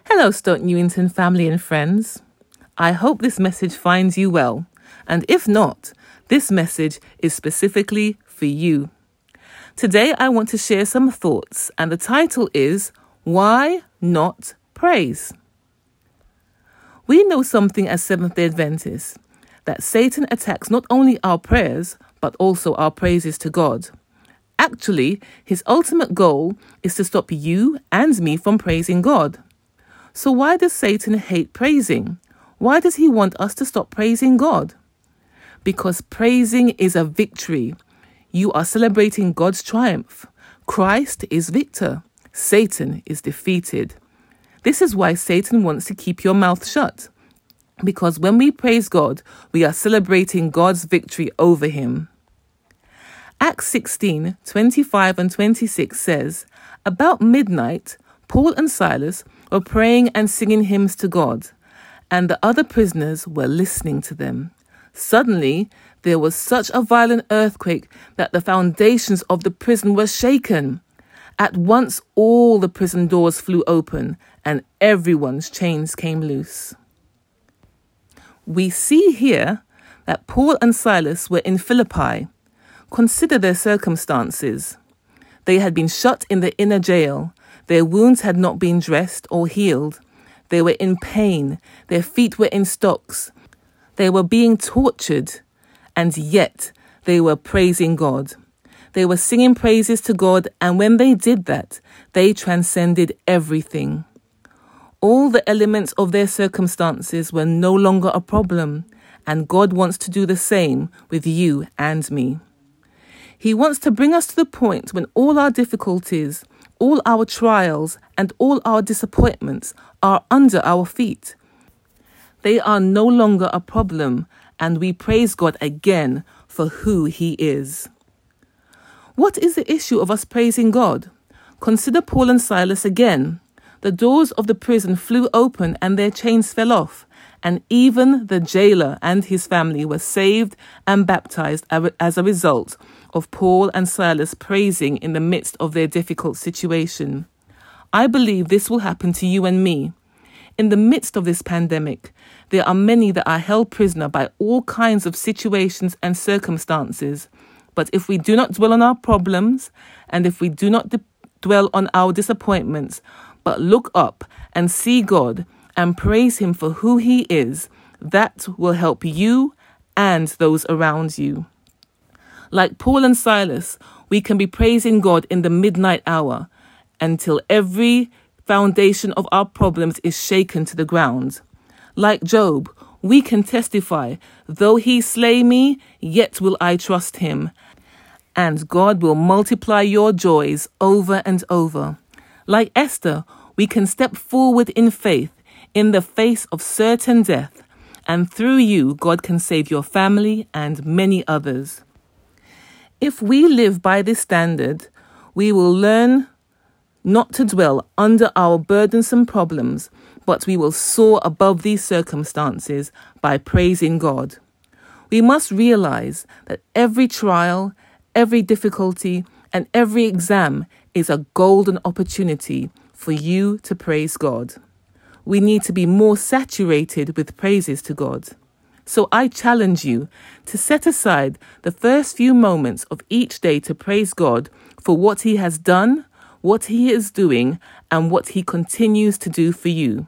Hello, Stoke Newington family and friends. I hope this message finds you well, and if not, this message is specifically for you. Today I want to share some thoughts, and the title is, Why Not Praise? We know something as Seventh-day Adventists, that Satan attacks not only our prayers, but also our praises to God. Actually, his ultimate goal is to stop you and me from praising God. So why does Satan hate praising? Why does he want us to stop praising God? Because praising is a victory. You are celebrating God's triumph. Christ is victor. Satan is defeated. This is why Satan wants to keep your mouth shut. Because when we praise God, we are celebrating God's victory over him. Acts 16:25 and 26 says, About midnight, Paul and Silas were praying and singing hymns to God, and the other prisoners were listening to them. Suddenly, there was such a violent earthquake that the foundations of the prison were shaken. At once, all the prison doors flew open, and everyone's chains came loose. We see here that Paul and Silas were in Philippi. Consider their circumstances. They had been shut in the inner jail. Their wounds had not been dressed or healed. They were in pain. Their feet were in stocks. They were being tortured. And yet they were praising God. They were singing praises to God, and when they did that, they transcended everything. All the elements of their circumstances were no longer a problem, and God wants to do the same with you and me. He wants to bring us to the point when all our difficulties, all our trials, and all our disappointments are under our feet. They are no longer a problem, and we praise God again for who he is. What is the issue of us praising God? Consider Paul and Silas again. The doors of the prison flew open and their chains fell off, and even the jailer and his family were saved and baptized as a result of Paul and Silas praising in the midst of their difficult situation. I believe this will happen to you and me. In the midst of this pandemic, there are many that are held prisoner by all kinds of situations and circumstances. But if we do not dwell on our problems, and if we do not dwell on our disappointments, but look up and see God and praise him for who he is, that will help you and those around you. Like Paul and Silas, we can be praising God in the midnight hour until every foundation of our problems is shaken to the ground. Like Job, we can testify, though he slay me, yet will I trust him. And God will multiply your joys over and over. Like Esther, we can step forward in faith in the face of certain death, and through you, God can save your family and many others. If we live by this standard, we will learn not to dwell under our burdensome problems, but we will soar above these circumstances by praising God. We must realize that every trial, every difficulty, and every exam is a golden opportunity for you to praise God. We need to be more saturated with praises to God. So I challenge you to set aside the first few moments of each day to praise God for what he has done, what he is doing, and what he continues to do for you.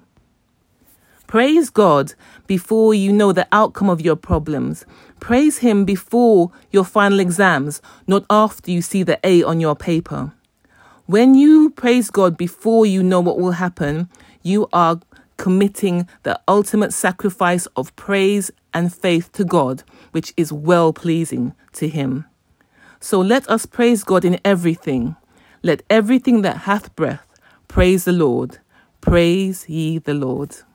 Praise God before you know the outcome of your problems. Praise him before your final exams, not after you see the A on your paper. When you praise God before you know what will happen, you are committing the ultimate sacrifice of praise and faith to God, which is well-pleasing to him. So let us praise God in everything. Let everything that hath breath praise the Lord. Praise ye the Lord.